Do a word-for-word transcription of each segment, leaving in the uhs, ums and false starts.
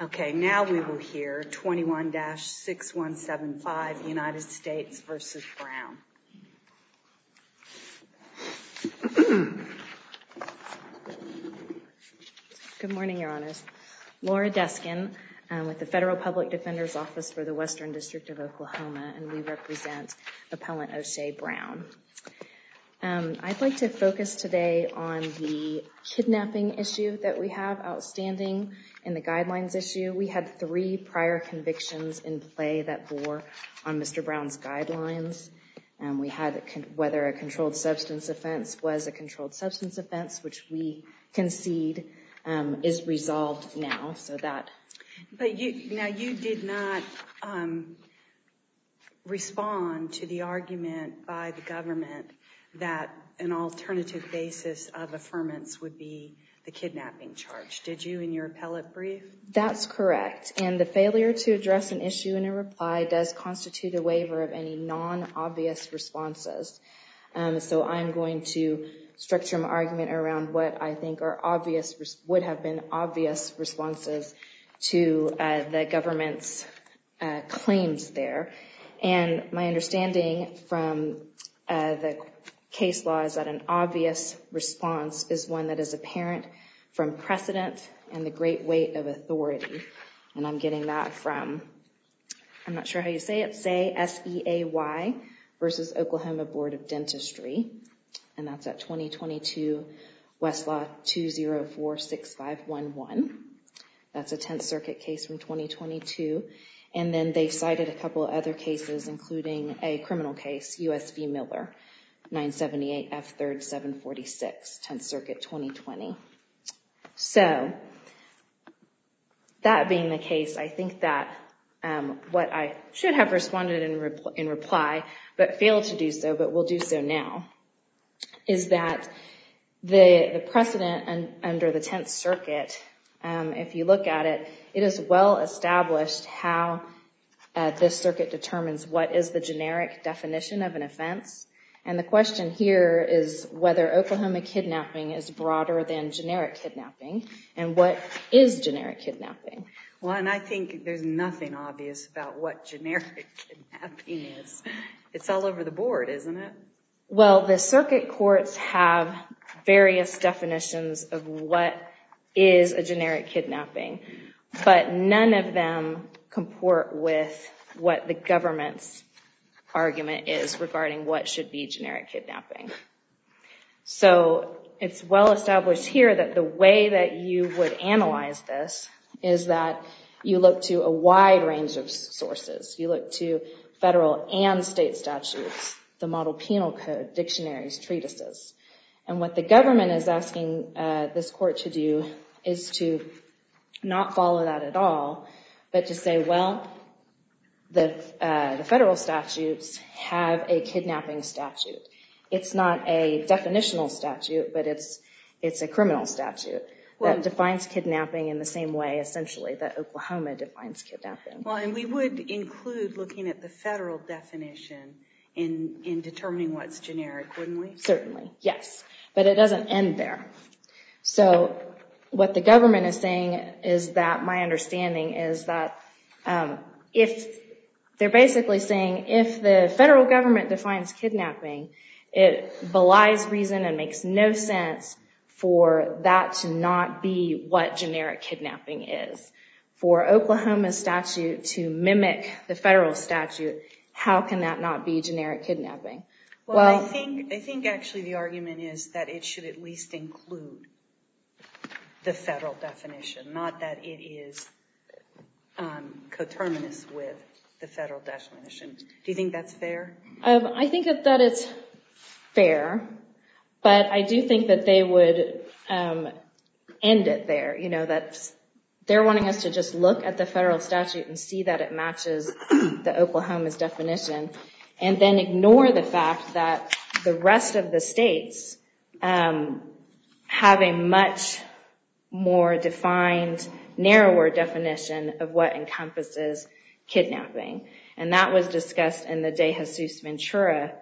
Okay, now we will hear twenty-one dash six one seven five, United States versus Brown. Good morning, Your Honors. Laura Deskin um, with the Federal Public Defender's Office for the Western District of Oklahoma, and we represent Appellant O'Shea Brown. Um, I'd like to focus today on the kidnapping issue that we have outstanding and the guidelines issue. We had three prior convictions in play that bore on Mister Brown's guidelines. Um, we had whether a controlled substance offense was a controlled substance offense, which we concede um, is resolved now. So that. But you now you did not um, respond to the argument by the government that an alternative basis of affirmance would be the kidnapping charge. Did you in your appellate brief? That's correct. And the failure to address an issue in a reply does constitute a waiver of any non-obvious responses. Um, so I'm going to structure my argument around what I think are obvious, would have been obvious responses to uh, the government's uh, claims there. And my understanding from uh, the case law is that an obvious response is one that is apparent from precedent and the great weight of authority. And I'm getting that from, I'm not sure how you say it, say S E A Y versus Oklahoma Board of Dentistry. And that's at twenty twenty-two Westlaw two zero four six five one one. That's a tenth Circuit case from twenty twenty-two. And then they cited a couple of other cases, including a criminal case, U S v. Miller, nine seventy-eight F third seven forty-six, tenth Circuit twenty twenty. So, that being the case, I think that um, what I should have responded in, repl- in reply, but failed to do so, but will do so now, is that the, the precedent un- under the tenth Circuit, um, if you look at it, it is well established how uh, this circuit determines what is the generic definition of an offense. And the question here is whether Oklahoma kidnapping is broader than generic kidnapping, and what is generic kidnapping? Well, and I think there's nothing obvious about what generic kidnapping is. It's all over the board, isn't it? Well, the circuit courts have various definitions of what is a generic kidnapping, but none of them comport with what the government's argument is regarding what should be generic kidnapping. So it's well established here that the way that you would analyze this is that you look to a wide range of sources. You look to federal and state statutes, the model penal code, dictionaries, treatises. And what the government is asking uh, this court to do is to not follow that at all, but to say, well, The, uh, the federal statutes have a kidnapping statute. It's not a definitional statute, but it's it's a criminal statute well, that defines kidnapping in the same way, essentially, that Oklahoma defines kidnapping. Well, and we would include looking at the federal definition in, in determining what's generic, wouldn't we? Certainly, yes. But it doesn't end there. So what the government is saying is that my understanding is that um, if They're basically saying if the federal government defines kidnapping, it belies reason and makes no sense for that to not be what generic kidnapping is. For Oklahoma's statute to mimic the federal statute, how can that not be generic kidnapping? Well, well I think I think actually the argument is that it should at least include the federal definition, not that it is um, coterminous with the federal definition. Do you think that's fair? Um, I think that, that it's fair, but I do think that they would um, end it there. You know, that they're wanting us to just look at the federal statute and see that it matches the Oklahoma's definition, and then ignore the fact that the rest of the states um, have a much more defined, narrower definition of what encompasses kidnapping. And that was discussed in the De Jesus Ventura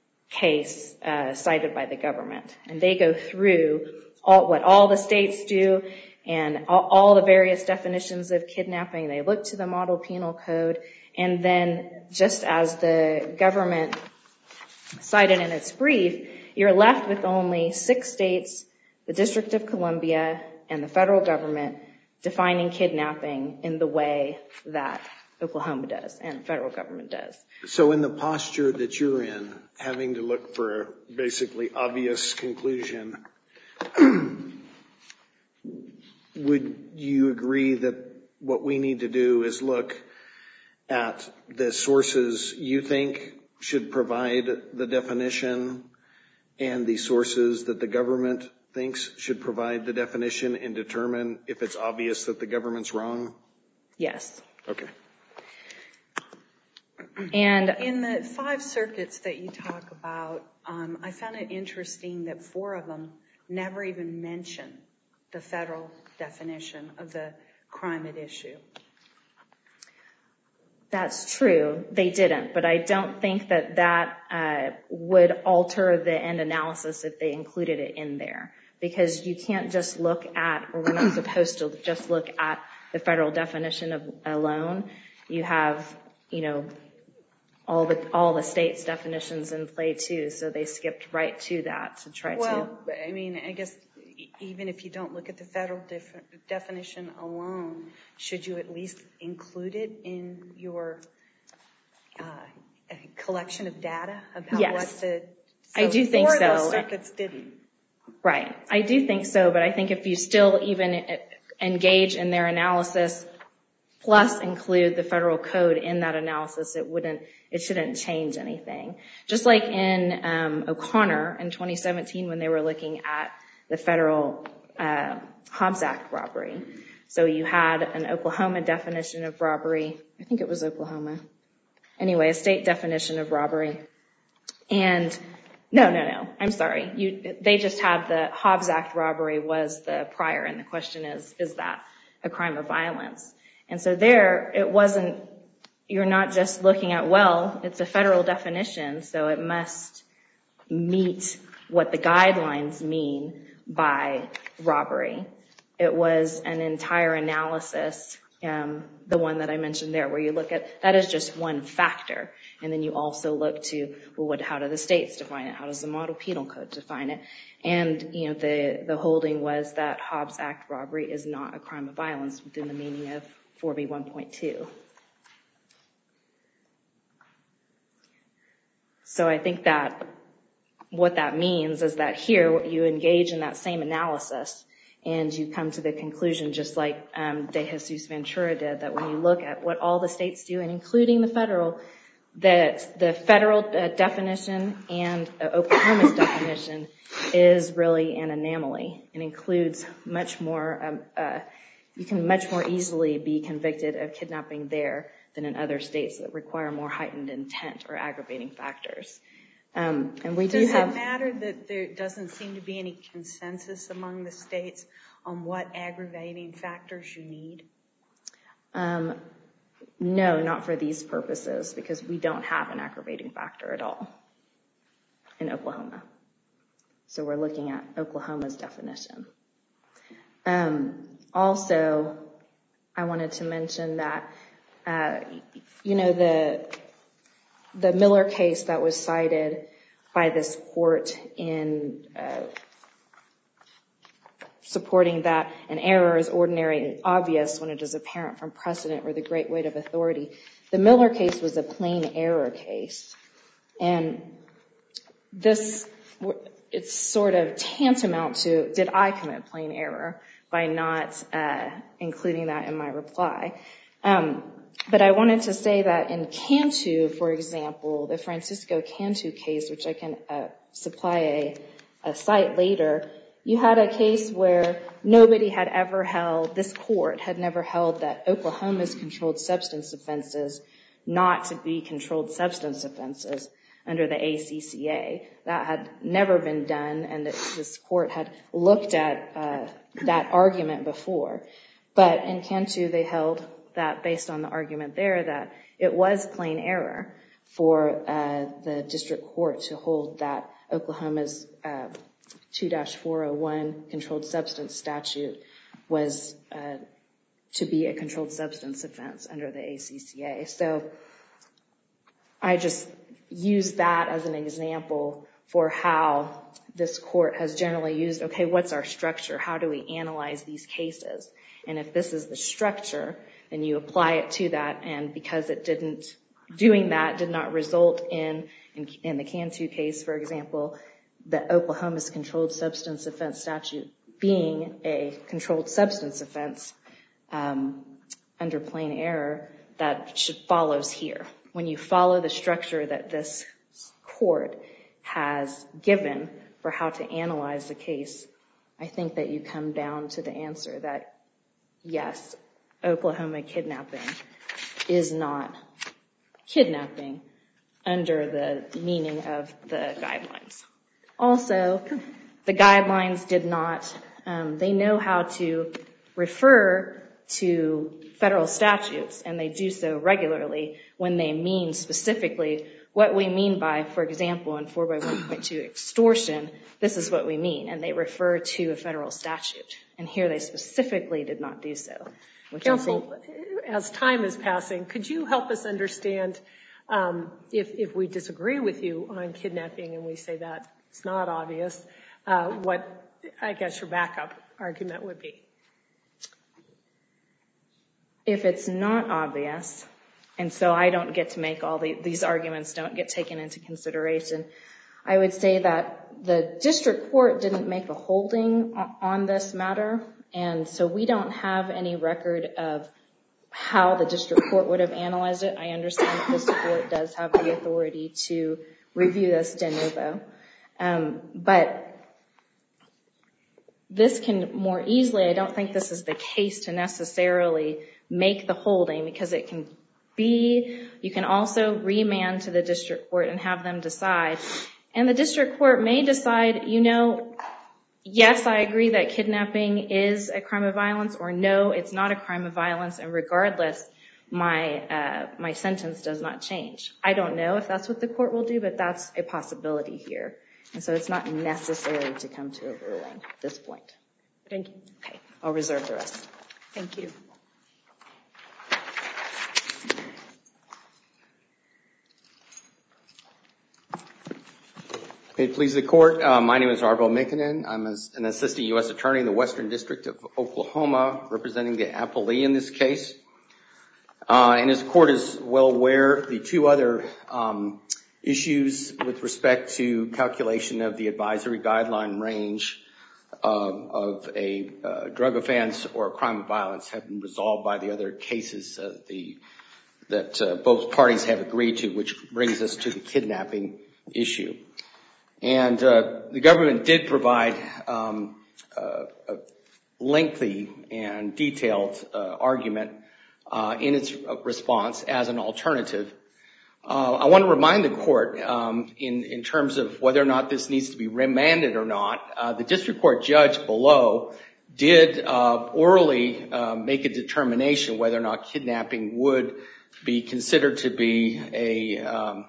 case uh, cited by the government. And they go through all, what all the states do and all, all the various definitions of kidnapping. They looked to the model penal code, and then just as the government cited in its brief, you're left with only six states, the District of Columbia, and the federal government defining kidnapping in the way that Oklahoma does and the federal government does. So in the posture that you're in, having to look for a basically obvious conclusion, would you agree that what we need to do is look at the sources you think should provide the definition and the sources that the government thinks should provide the definition and determine if it's obvious that the government's wrong? Yes. Okay. And in the five circuits that you talk about, um, I found it interesting that four of them never even mention the federal definition of the crime at issue. That's true. They didn't, but I don't think that that uh, would alter the end analysis if they included it in there, because you can't just look at, or we're not supposed to just look at the federal definition of alone. You have, you know, all the all the states' definitions in play too, so they skipped right to that to try well, to. Well, I mean, I guess even if you don't look at the federal def- definition alone, should you at least include it in your uh, collection of data about yes. what the? So I do think four so. Of those circuits didn't. Right, I do think so, but I think if you still even engage in their analysis, plus include the federal code in that analysis, it wouldn't, it shouldn't change anything. Just like in um, O'Connor in twenty seventeen when they were looking at the federal uh, Hobbs Act robbery. So you had an Oklahoma definition of robbery. I think it was Oklahoma. Anyway, a state definition of robbery. And no, no, no, I'm sorry. You, they just had the Hobbs Act robbery was the prior, and the question is, is that a crime of violence? And so there, it wasn't, you're not just looking at, well, it's a federal definition, so it must meet what the guidelines mean by robbery. It was an entire analysis, um, the one that I mentioned there, where you look at, that is just one factor. And then you also look to, well, what, how do the states define it? How does the model penal code define it? And, you know, the, the holding was that Hobbs Act robbery is not a crime of violence within the meaning of four B one point two. So I think that what that means is that here you engage in that same analysis and you come to the conclusion, just like um, De Jesus Ventura did, that when you look at what all the states do, and including the federal, that the federal uh, definition and uh, Oklahoma's definition is really an anomaly. It includes much more, um, uh, you can much more easily be convicted of kidnapping there than in other states that require more heightened intent or aggravating factors. Um, and we do Does have. Does it matter that there doesn't seem to be any consensus among the states on what aggravating factors you need? Um, no, not for these purposes, because we don't have an aggravating factor at all in Oklahoma. So we're looking at Oklahoma's definition. Um, also, I wanted to mention that, uh, you know, the the Miller case that was cited by this court in uh, supporting that an error is ordinary and obvious when it is apparent from precedent or the great weight of authority. The Miller case was a plain error case. And this, it's sort of tantamount to, did I commit plain error by not uh, including that in my reply? Um, but I wanted to say that in Cantu, for example, the Francisco Cantu case, which I can uh, supply a, a site later, you had a case where nobody had ever held, this court had never held that Oklahoma's controlled substance offenses not to be controlled substance offenses under the A C C A. That had never been done, and this court had looked at uh, that argument before. But in Cantu, they held that based on the argument there that it was plain error for uh, the district court to hold that Oklahoma's uh, two dash four oh one controlled substance statute was uh, to be a controlled substance offense under the A C C A. So I just use that as an example for how this court has generally used, okay, what's our structure? How do we analyze these cases? And if this is the structure, then you apply it to that. And because it didn't, doing that did not result in, in, in the Cantu case, for example, the Oklahoma's controlled substance offense statute being a controlled substance offense um, under plain error, that should follows here. When you follow the structure that this court has given for how to analyze the case, I think that you come down to the answer that, yes, Oklahoma kidnapping is not kidnapping under the meaning of the guidelines. Also, the guidelines did not, um, they know how to refer to federal statutes, and they do so regularly when they mean specifically what we mean by, for example, in four by one point two extortion, this is what we mean, and they refer to a federal statute. And here they specifically did not do so. Which Counsel, I think, as time is passing, could you help us understand um, if, if we disagree with you on kidnapping and we say that it's not obvious, uh, what I guess your backup argument would be? If it's not obvious, and so I don't get to make all the, these arguments don't get taken into consideration, I would say that the district court didn't make a holding on this matter, and so we don't have any record of how the district court would have analyzed it. I understand that this court does have the authority to review this de novo, um, but this can more easily, I don't think this is the case to necessarily make the holding, because it can be, you can also remand to the district court and have them decide. And the district court may decide, you know, yes, I agree that kidnapping is a crime of violence, or no, it's not a crime of violence, and regardless, my uh, my sentence does not change. I don't know if that's what the court will do, but that's a possibility here. And so it's not necessary to come to a ruling at this point. Thank you. Okay, I'll reserve the rest. Thank you. May it please the court, uh, my name is Arvo Mikkonen. I'm an assistant U S attorney in the Western District of Oklahoma, representing the appellee in this case. Uh, and as the court is well aware, the two other um, issues with respect to calculation of the advisory guideline range uh, of a uh, drug offense or a crime of violence have been resolved by the other cases uh, the, that uh, both parties have agreed to, which brings us to the kidnapping issue. And uh, the government did provide um, uh, a lengthy and detailed uh, argument uh, in its response as an alternative. Uh, I want to remind the court um, in, in terms of whether or not this needs to be remanded or not. Uh, the district court judge below did uh, orally uh, make a determination whether or not kidnapping would be considered to be a um,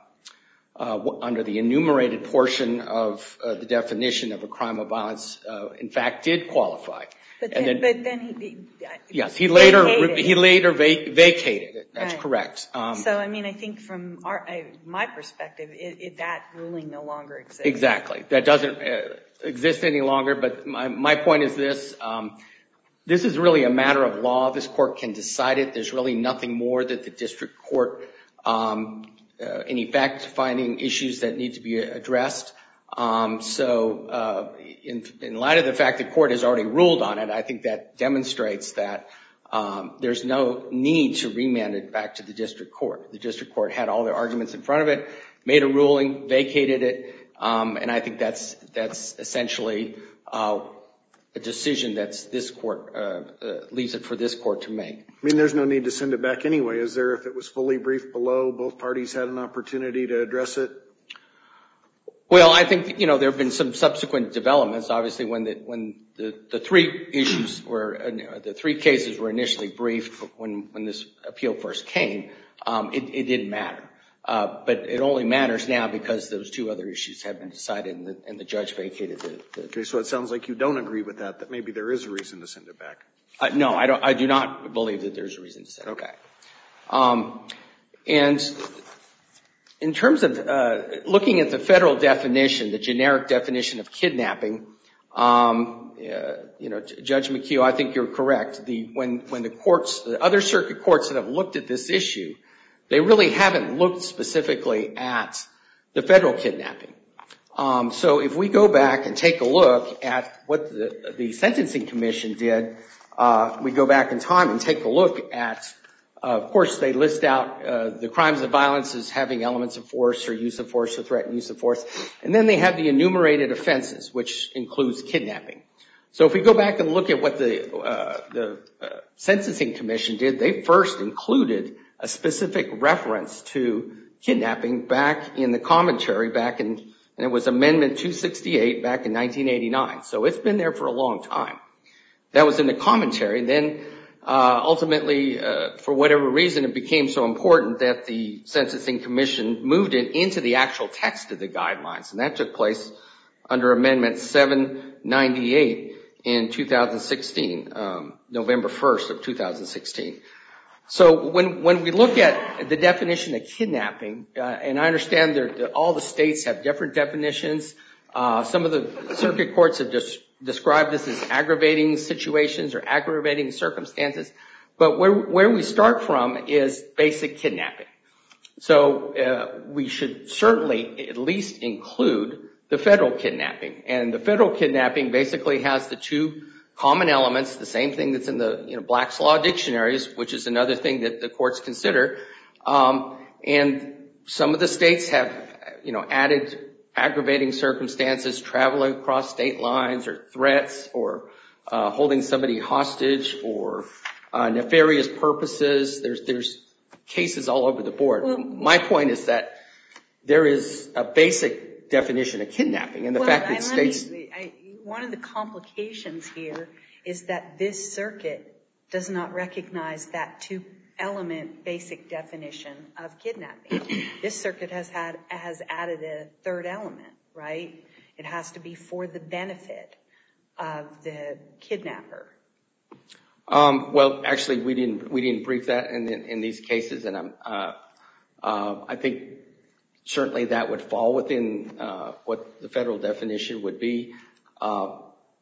Uh, under the enumerated portion of uh, the definition of a crime of violence, uh, in fact, did qualify. But then, and then, but then he, he yes, he later vacated he later va- vacated it. That's right. correct. Um, so, I mean, I think from our, I, my perspective, it, it, that ruling no longer exists. Exactly, that doesn't uh, exist any longer. But my my point is this: um, this is really a matter of law. This court can decide it. There's really nothing more that the district court. Um, Uh, any fact-finding issues that need to be addressed. Um, so uh, in, in light of the fact the court has already ruled on it, I think that demonstrates that um, there's no need to remand it back to the district court. The district court had all their arguments in front of it, made a ruling, vacated it, um, and I think that's that's essentially uh, a decision that's this court uh, uh, leaves it for this court to make. I mean, there's no need to send it back anyway, is there? If it was fully briefed below, both parties had an opportunity to address it? Well, I think, you know, there have been some subsequent developments. Obviously, when the when the, the three issues were, uh, the three cases were initially briefed when when this appeal first came, um, it, it didn't matter. Uh, but it only matters now because those two other issues have been decided and the, and the judge vacated the, the... Okay, so it sounds like you don't agree with that, that maybe there is a reason to send it back. Uh, no, I don't. I do not believe that there's a reason to send okay. it back. Um, and in terms of uh, looking at the federal definition, the generic definition of kidnapping, um, uh, you know, Judge McHugh, I think you're correct. The when when the courts, the other circuit courts that have looked at this issue, they really haven't looked specifically at the federal kidnapping. Um, so if we go back and take a look at what the, the Sentencing Commission did, uh, we go back in time and take a look at, uh, of course, they list out uh, the crimes of violence as having elements of force or use of force or threatened use of force. And then they have the enumerated offenses, which includes kidnapping. So if we go back and look at what the, uh, the uh, Sentencing Commission did, they first included a specific reference to kidnapping back in the commentary back in, and it was Amendment two sixty-eight back in nineteen eighty-nine. So it's been there for a long time. That was in the commentary. Then uh, ultimately, uh, for whatever reason, it became so important that the Sentencing Commission moved it into the actual text of the guidelines. And that took place under Amendment seven ninety-eight in two thousand sixteen, um, November first of two thousand sixteen. So when when we look at the definition of kidnapping, uh, and I understand that all the states have different definitions. Uh, some of the circuit courts have just described this as aggravating situations or aggravating circumstances. But where where we start from is basic kidnapping. So uh, we should certainly at least include the federal kidnapping. And the federal kidnapping basically has the two common elements, the same thing that's in the you know, Black's Law dictionaries, which is another thing that the courts consider. Um, and some of the states have, you know, added aggravating circumstances, traveling across state lines, or threats, or uh, holding somebody hostage, or uh, nefarious purposes. There's there's cases all over the board. Well, my point is that there is a basic definition of kidnapping, and the well, fact that states. Me, I, One of the complications here is that this circuit does not recognize that two-element basic definition of kidnapping. This circuit has had has added a third element, right? It has to be for the benefit of the kidnapper. Um, well, actually, we didn't we didn't brief that in in, in these cases, and I'm uh, uh, I think certainly that would fall within uh, what the federal definition would be. Uh,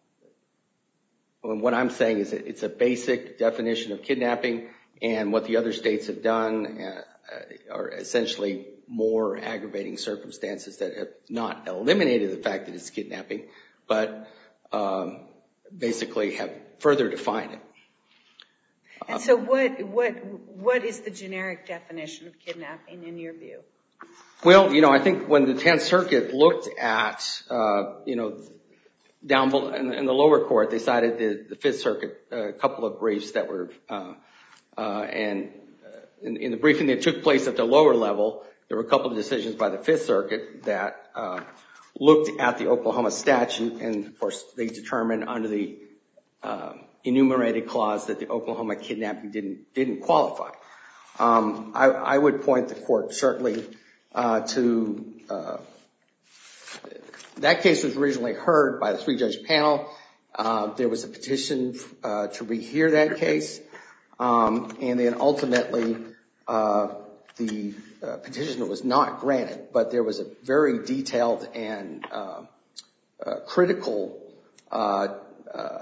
and what I'm saying is that it's a basic definition of kidnapping, and what the other states have done uh, are essentially more aggravating circumstances that have not eliminated the fact that it's kidnapping, but um, basically have further defined it. And so what what what is the generic definition of kidnapping in your view? Well, you know, I think when the Tenth Circuit looked at, uh, you know, down below, in, in the lower court, they cited the, the Fifth Circuit, a uh, couple of briefs that were, uh, uh, and in, in the briefing that took place at the lower level, there were a couple of decisions by the Fifth Circuit that uh, looked at the Oklahoma statute, and of course they determined under the uh, enumerated clause that the Oklahoma kidnapping didn't didn't qualify. Um, I, I would point the court certainly uh, to uh, that case was originally heard by the three-judge panel. Uh, there was a petition uh, to rehear that case, um, and then ultimately uh, the uh, petition was not granted. But there was a very detailed and uh, uh, critical uh, uh,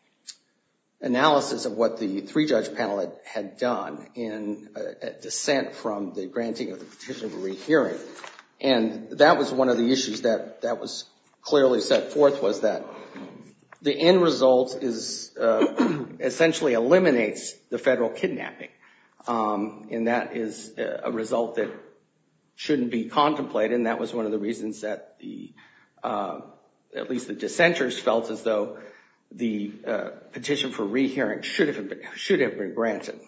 analysis of what the three-judge panel had, had done in a, a dissent from the granting of the petition for rehearing. And that was one of the issues that, that was clearly set forth, was that the end result is uh, essentially eliminates the federal kidnapping. Um, and that is a result that shouldn't be contemplated, and that was one of the reasons that the, uh, at least the dissenters felt as though the uh, petition for rehearing should have been, should have been granted.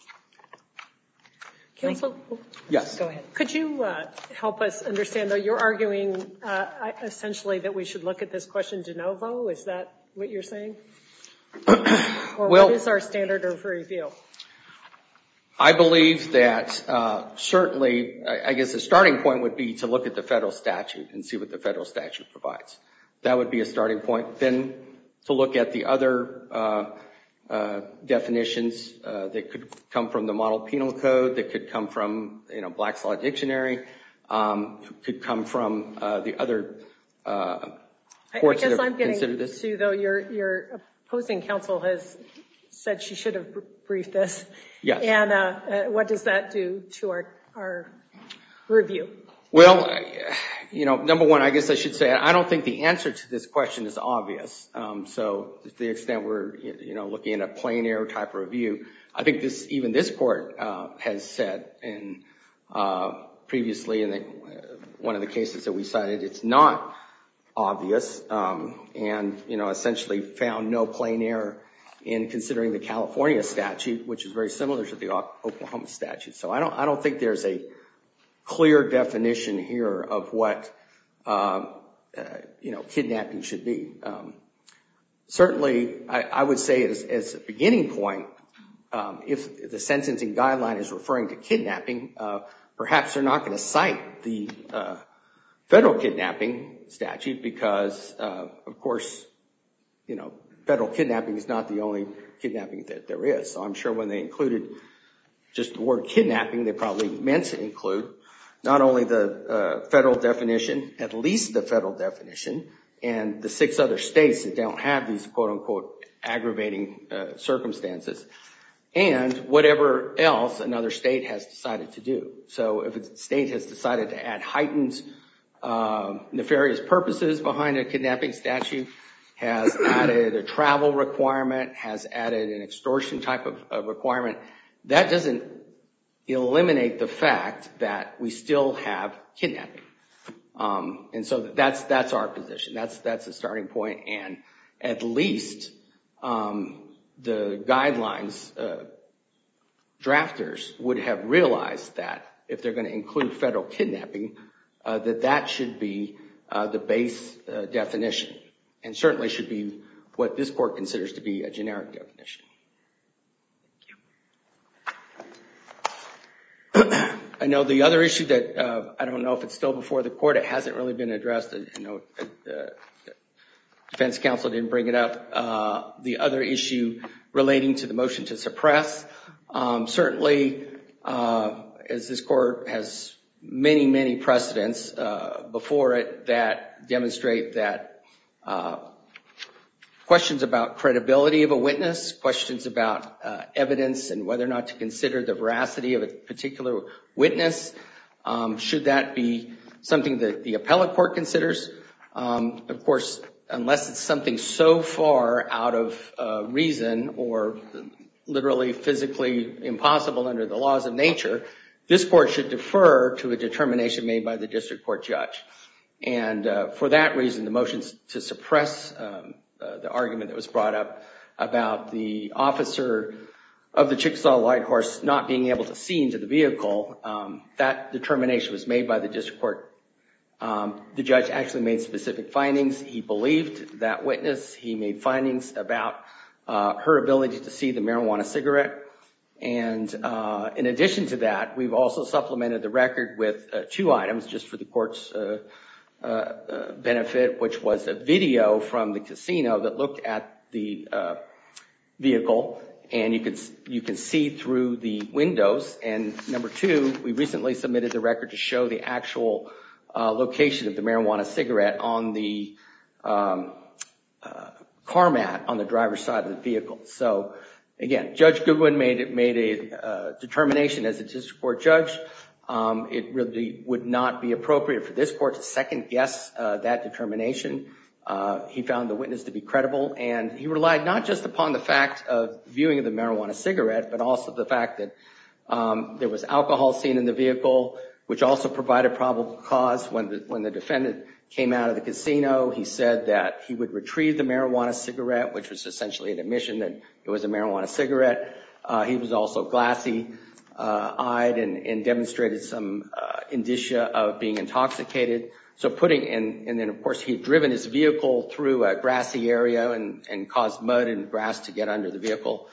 Counsel? Yes. Go ahead. Could you uh, help us understand, though, you're arguing uh, essentially that we should look at this question de novo? Is that what you're saying? Or well, what is our standard of review? I believe that uh, certainly, I, I guess the starting point would be to look at the federal statute and see what the federal statute provides. That would be a starting point. Then to look at the other uh, uh, definitions uh, that could come from the Model Penal Code, that could come from, you know, Black's Law Dictionary, um, could come from uh, the other uh, courts I guess that have I'm getting considered this. to, though, your, your opposing counsel has said she should have briefed this. Yes. And uh, uh, what does that do to our, our review? Well, you know, number one, I guess I should say, I don't think the answer to this question is obvious. Um, so to the extent we're, you know, looking at a plain error type of review, I think this, even this court uh, has said in uh, previously in the, uh, one of the cases that we cited, it's not obvious, um, and, you know, essentially found no plain error in considering the California statute, which is very similar to the Oklahoma statute. So I don't, I don't think there's a clear definition here of what, uh, uh, you know, kidnapping should be. Um, certainly, I, I would say as, as a beginning point, um, if the sentencing guideline is referring to kidnapping, uh, perhaps they're not going to cite the uh, federal kidnapping statute because, uh, of course, you know, federal kidnapping is not the only kidnapping that there is. So I'm sure when they included just the word kidnapping, they probably meant to include not only the uh, federal definition, at least the federal definition, and the six other states that don't have these quote-unquote aggravating uh, circumstances, and whatever else another state has decided to do. So if a state has decided to add heightened uh, nefarious purposes behind a kidnapping statute, has added a travel requirement, has added an extortion type of, of requirement, that doesn't eliminate the fact that we still have kidnapping. Um, and so that's that's our position. That's that's the starting point. And at least um, the guidelines uh, drafters would have realized that if they're going to include federal kidnapping, uh, that that should be uh, the base uh, definition. And certainly should be what this court considers to be a generic definition. I know the other issue that uh, I don't know if it's still before the court. It hasn't really been addressed. I know uh, defense counsel didn't bring it up. Uh, the other issue relating to the motion to suppress. Um, certainly, uh, as this court has many, many precedents uh, before it that demonstrate that Uh, questions about credibility of a witness, questions about uh, evidence and whether or not to consider the veracity of a particular witness, um, should that be something that the appellate court considers? Um, of course, unless it's something so far out of uh, reason or literally physically impossible under the laws of nature, this court should defer to a determination made by the district court judge. And uh, for that reason, the motion to suppress um, uh, the argument that was brought up about the officer of the Chickasaw Light Horse not being able to see into the vehicle, um, that determination was made by the district court. Um, the judge actually made specific findings. He believed that witness. He made findings about uh, her ability to see the marijuana cigarette. And uh, in addition to that, we've also supplemented the record with uh, two items just for the court's uh, uh, uh, benefit, which was a video from the casino that looked at the uh, vehicle, and you could you can see through the windows. And number two, we recently submitted the record to show the actual uh, location of the marijuana cigarette on the um, uh, car mat on the driver's side of the vehicle. So again, Judge Goodwin made made a uh, determination as a district court judge. Um, it really would not be appropriate for this court to second guess uh, that determination. Uh, he found the witness to be credible, and he relied not just upon the fact of viewing of the marijuana cigarette, but also the fact that um, there was alcohol seen in the vehicle, which also provided probable cause. When the, when the defendant came out of the casino, he said that he would retrieve the marijuana cigarette, which was essentially an admission that it was a marijuana cigarette. Uh, he was also glassy uh, eyed and, and demonstrated some uh, indicia of being intoxicated. So putting in, and then of course he had driven his vehicle through a grassy area and, and caused mud and grass to get under the vehicle.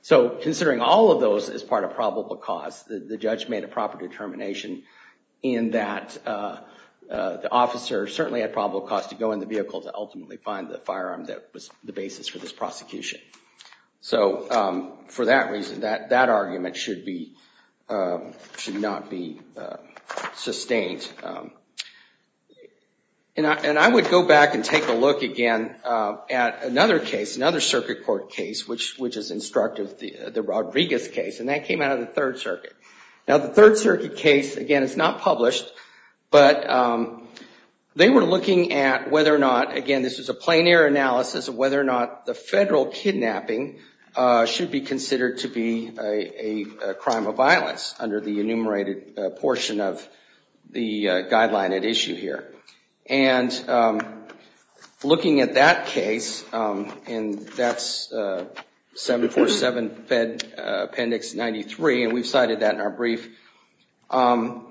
So considering all of those as part of probable cause, the, the judge made a proper determination in that uh, uh, the officer certainly had probable cause to go in the vehicle to ultimately find the firearm that was the basis for this prosecution. So um, for that reason, that, that argument should be uh, should not be uh, sustained. Um, and, I, and I would go back and take a look again uh, at another case, another circuit court case, which which is instructive, the, the Rodriguez case, and that came out of the Third Circuit. Now, the Third Circuit case, again, is not published, but um, they were looking at whether or not, again, this was a plain error analysis of whether or not the federal kidnapping uh, should be considered to be a, a, a crime of violence under the enumerated uh, portion of the uh, guideline at issue here. And um, looking at that case, um, and that's uh, seven forty-seven Fed uh, Appendix ninety-three, and we've cited that in our brief. Um,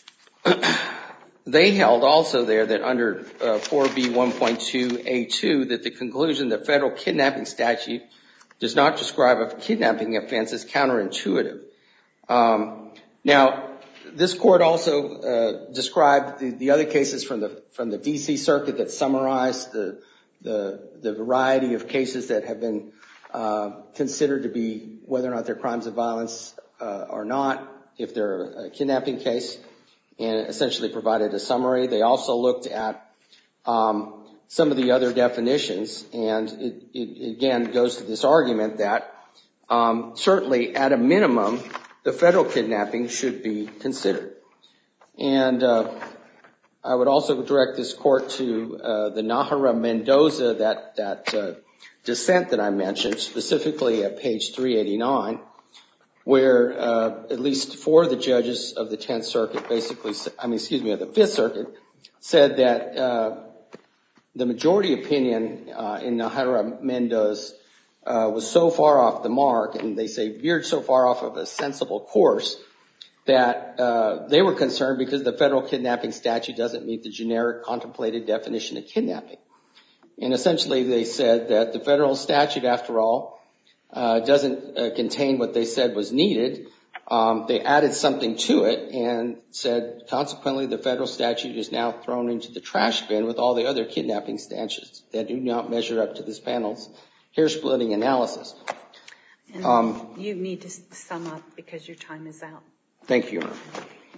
they held also there that under uh, four B one point two A two that the conclusion that federal kidnapping statute does not describe a kidnapping offense is counterintuitive. Um, now, this court also uh, described the, the other cases from the from the D C Circuit that summarized the the, the variety of cases that have been uh, considered to be whether or not they're crimes of violence uh, or not, if they're a kidnapping case, and essentially provided a summary. They also looked at um, some of the other definitions, and it, it again goes to this argument that um, certainly at a minimum the federal kidnapping should be considered. And uh, I would also direct this court to uh, the Nahara Mendoza, that, that uh, dissent that I mentioned, specifically at page three eighty-nine, where uh, at least four of the judges of the Tenth Circuit basically, I mean, excuse me, of the Fifth Circuit, said that uh, the majority opinion uh, in Nahara Mendoza Uh, was so far off the mark, and they say veered so far off of a sensible course, that uh, they were concerned because the federal kidnapping statute doesn't meet the generic contemplated definition of kidnapping. And essentially they said that the federal statute, after all, uh, doesn't uh, contain what they said was needed. Um, they added something to it and said, consequently, the federal statute is now thrown into the trash bin with all the other kidnapping statutes that do not measure up to this panel's hair-splitting analysis. And um, you need to sum up because your time is out. Thank you, Your Honor.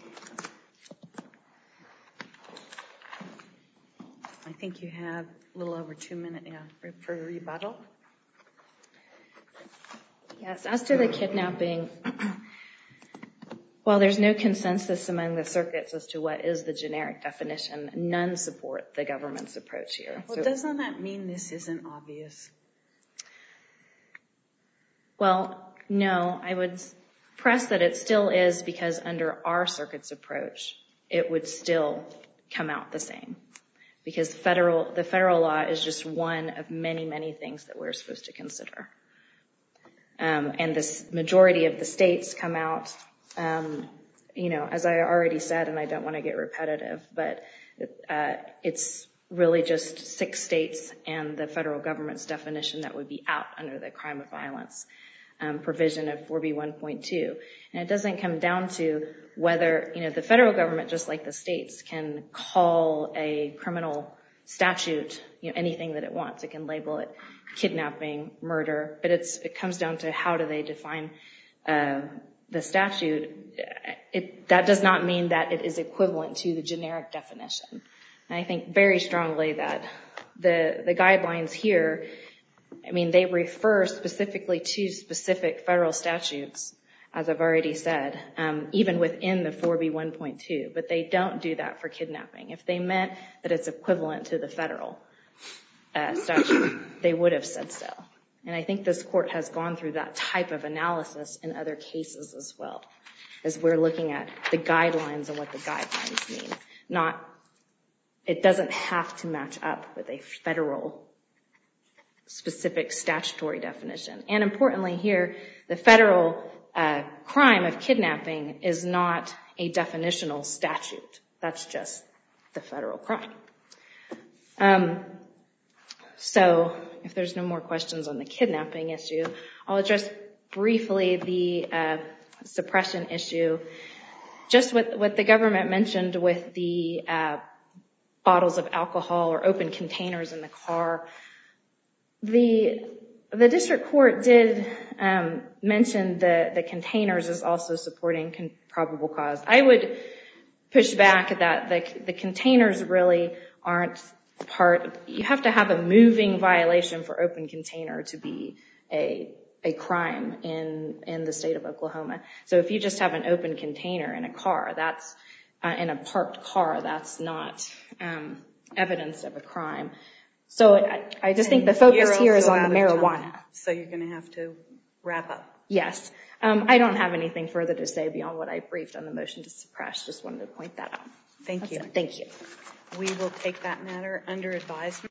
I think you have a little over two minutes yeah, for rebuttal. Yes, as to the kidnapping, while there's no consensus among the circuits as to what is the generic definition, none support the government's approach here. Well, so, doesn't that mean this isn't obvious? Well, no, I would press that it still is, because under our circuit's approach, it would still come out the same. Because federal, the federal law is just one of many, many things that we're supposed to consider. Um, and this majority of the states come out, um, you know, as I already said, and I don't want to get repetitive, but uh, it's really just six states and the federal government's definition that would be out under the crime of violence um, provision of four B one point two. And it doesn't come down to whether, you know, the federal government, just like the states, can call a criminal statute, you know, anything that it wants. It can label it kidnapping, murder, but it's it comes down to how do they define uh, the statute. It, that does not mean that it is equivalent to the generic definition. And I think very strongly that the the guidelines here, I mean, they refer specifically to specific federal statutes, as I've already said, um, even within the four B one point two, but they don't do that for kidnapping. If they meant that it's equivalent to the federal uh, statute, they would have said so. And I think this court has gone through that type of analysis in other cases as well, as we're looking at the guidelines and what the guidelines mean. Not, it doesn't have to match up with a federal specific statutory definition. And importantly here, the federal uh, crime of kidnapping is not a definitional statute. That's just the federal crime. Um, so if there's no more questions on the kidnapping issue, I'll address briefly the uh, suppression issue. Just what, what the government mentioned with the uh, bottles of alcohol or open containers in the car, the the district court did um, mention the, the containers as also supporting con- probable cause. I would push back that the, the containers really aren't part, you have to have a moving violation for open container to be a a crime in in the state of Oklahoma. So if you just have an open container in a car, that's uh, in a parked car, that's not um, evidence of a crime. So I, I just think the focus here is on the marijuana. So you're going to have to wrap up. Yes. Um, I don't have anything further to say beyond what I briefed on the motion to suppress. Just wanted to point that out. Thank you. Thank you. We will take that matter under advisement.